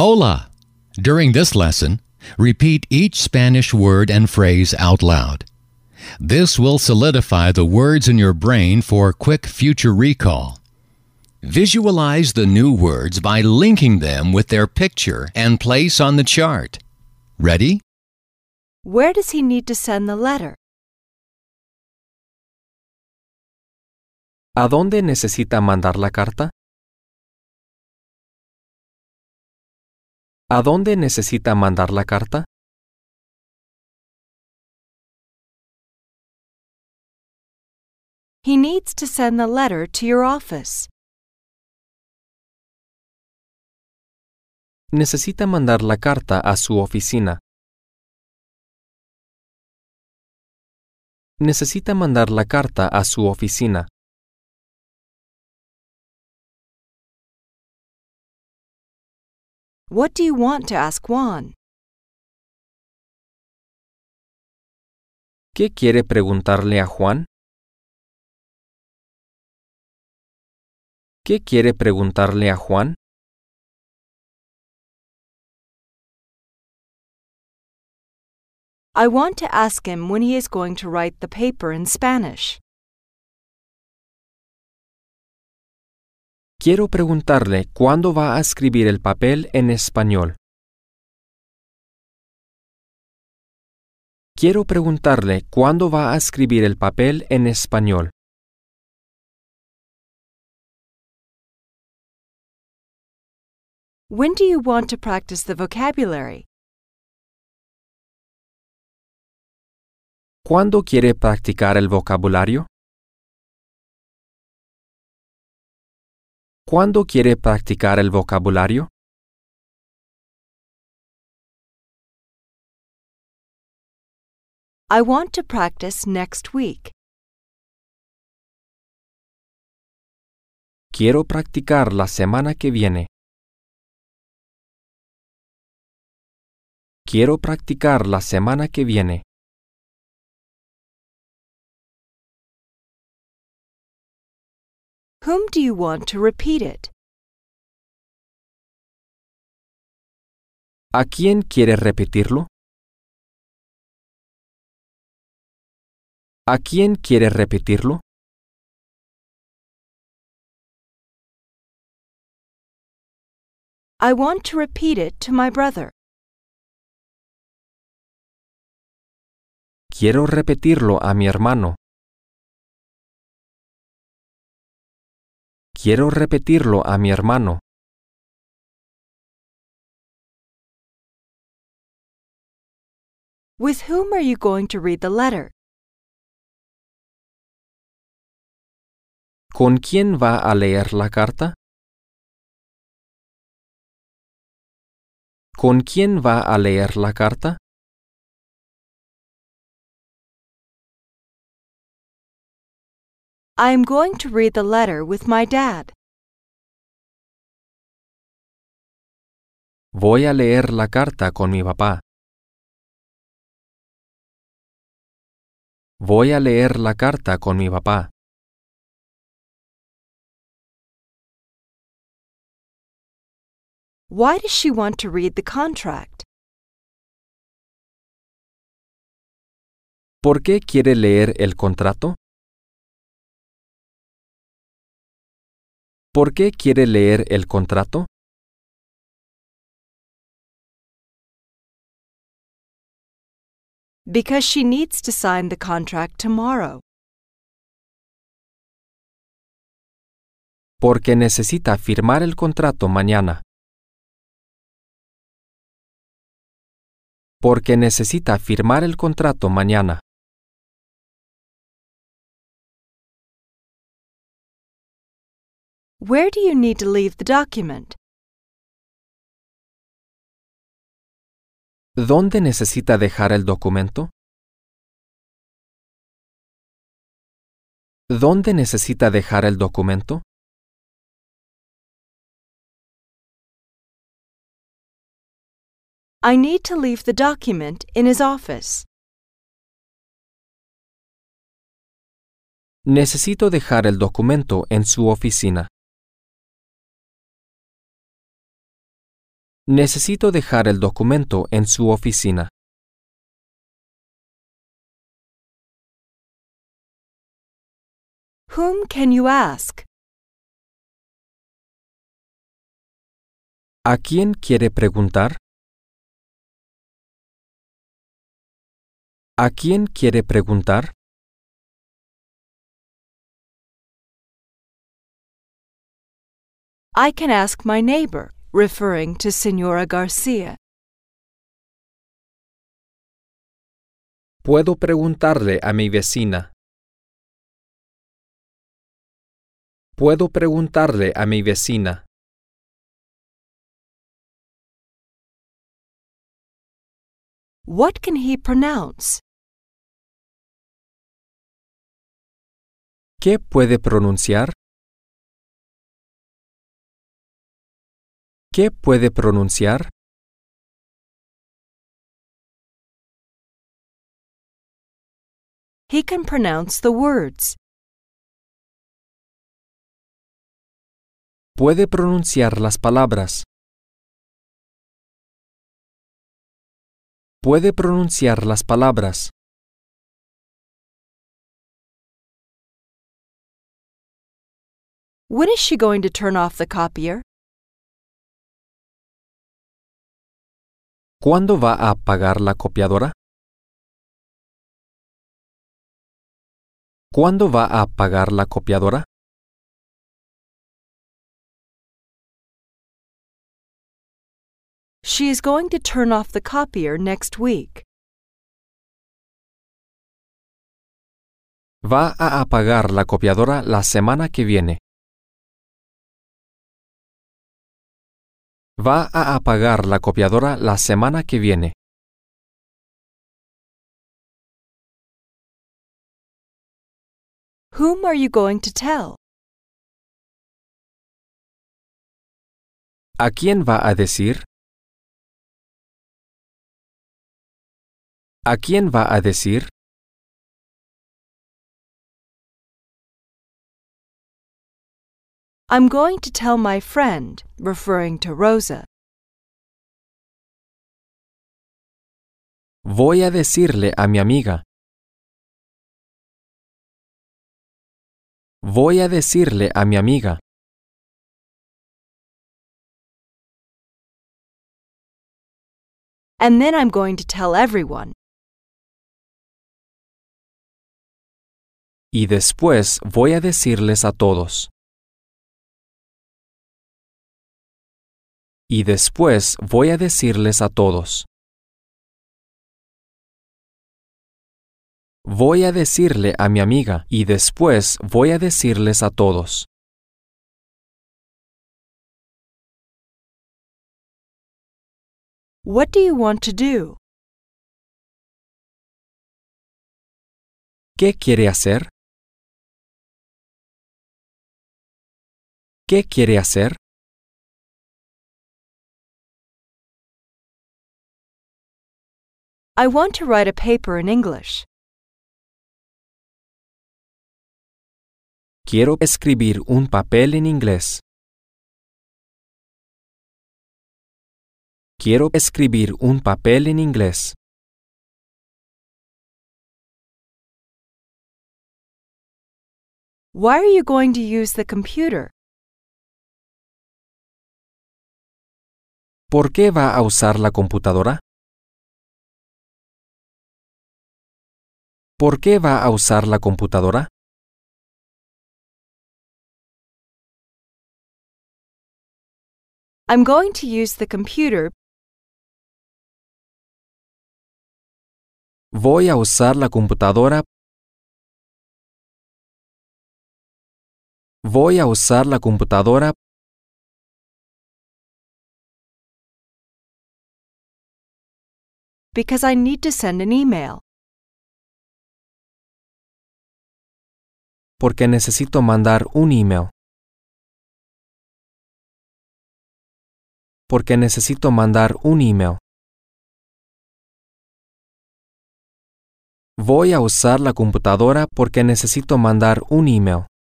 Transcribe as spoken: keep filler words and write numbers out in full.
Hola! During this lesson, repeat each Spanish word and phrase out loud. This will solidify the words in your brain for quick future recall. Visualize the new words by linking them with their picture and place on the chart. Ready? Where does he need to send the letter? ¿A dónde necesita mandar la carta? ¿A dónde necesita mandar la carta? He needs to send the letter to your office. Necesita mandar la carta a su oficina. Necesita mandar la carta a su oficina. What do you want to ask Juan? ¿Qué quiere preguntarle a Juan? ¿Qué quiere preguntarle a Juan? I want to ask him when he is going to write the paper in Spanish. Quiero preguntarle cuándo va a escribir el papel en español. Quiero preguntarle cuándo va a escribir el papel en español. When do you want to practice the vocabulary? ¿Cuándo quiere practicar el vocabulario? ¿Cuándo quiere practicar el vocabulario? I want to practice next week. Quiero practicar la semana que viene. Quiero practicar la semana que viene. Whom do you want to repeat it? ¿A quién quiere repetirlo? ¿A quién quiere repetirlo? I want to repeat it to my brother. Quiero repetirlo a mi hermano. Quiero repetirlo a mi hermano. With whom are you going to read the letter? ¿Con quién va a leer la carta? ¿Con quién va a leer la carta? I am going to read the letter with my dad. Voy a leer la carta con mi papá. Voy a leer la carta con mi papá. Why does she want to read the contract? ¿Por qué quiere leer el contrato? ¿Por qué quiere leer el contrato? Because she needs to sign the contract tomorrow. Porque necesita firmar el contrato mañana. Porque necesita firmar el contrato mañana. Where do you need to leave the document? ¿Dónde necesita dejar el documento? ¿Dónde necesita dejar el documento? I need to leave the document in his office. Necesito dejar el documento en su oficina. Necesito dejar el documento en su oficina. Whom can you ask? ¿A quién quiere preguntar? ¿A quién quiere preguntar? I can ask my neighbor, referring to Señora Garcia. Puedo preguntarle a mi vecina. Puedo preguntarle a mi vecina. What can he pronounce? ¿Qué puede pronunciar? ¿Qué puede pronunciar? He can pronounce the words. Puede pronunciar las palabras. Puede pronunciar las palabras. When is she going to turn off the copier? ¿Cuándo va a apagar la copiadora? ¿Cuándo va a apagar la copiadora? She is going to turn off the copier next week. Va a apagar la copiadora la semana que viene. Va a apagar la copiadora la semana que viene. Whom are you going to tell? ¿A quién va a decir? ¿A quién va a decir? I'm going to tell my friend, referring to Rosa. Voy a decirle a mi amiga. Voy a decirle a mi amiga. And then I'm going to tell everyone. Y después voy a decirles a todos. Y después voy a decirles a todos. Voy a decirle a mi amiga y después voy a decirles a todos. What do you want to do? ¿Qué quiere hacer? ¿Qué quiere hacer? I want to write a paper in English. Quiero escribir un papel en inglés. Quiero escribir un papel en inglés. Why are you going to use the computer? ¿Por qué va a usar la computadora? ¿Por qué va a usar la computadora? I'm going to use the computer. Voy a usar la computadora. Voy a usar la computadora Because I need to send an email. porque necesito mandar un email. Porque necesito mandar un email. Voy a usar la computadora porque necesito mandar un email.